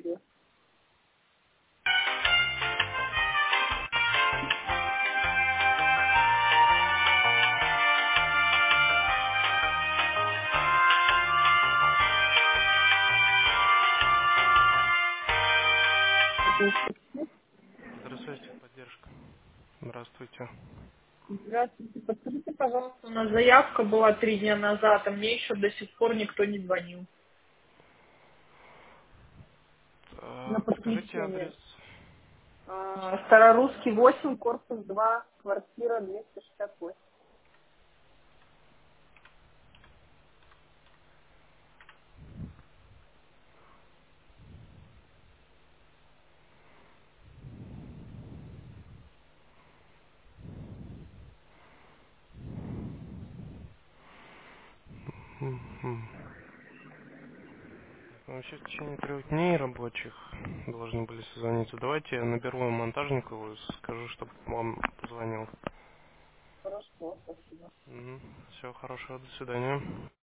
тебе. Здравствуйте, поддержка. Здравствуйте. Здравствуйте. Подскажите, пожалуйста, у нас заявка была 3 дня назад, а мне еще до сих пор никто не звонил на Подскажите подключение. адрес. Старорусский 8, корпус 2, квартира 268. Мгм. Вообще в течение 3 дней рабочих должны были созвониться. Давайте я наберу монтажникову и скажу, чтобы вам позвонил. Хорошо, спасибо. Все, хорошего, до свидания.